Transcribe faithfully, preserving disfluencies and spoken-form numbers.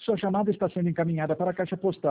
Sua chamada está sendo encaminhada para a caixa postal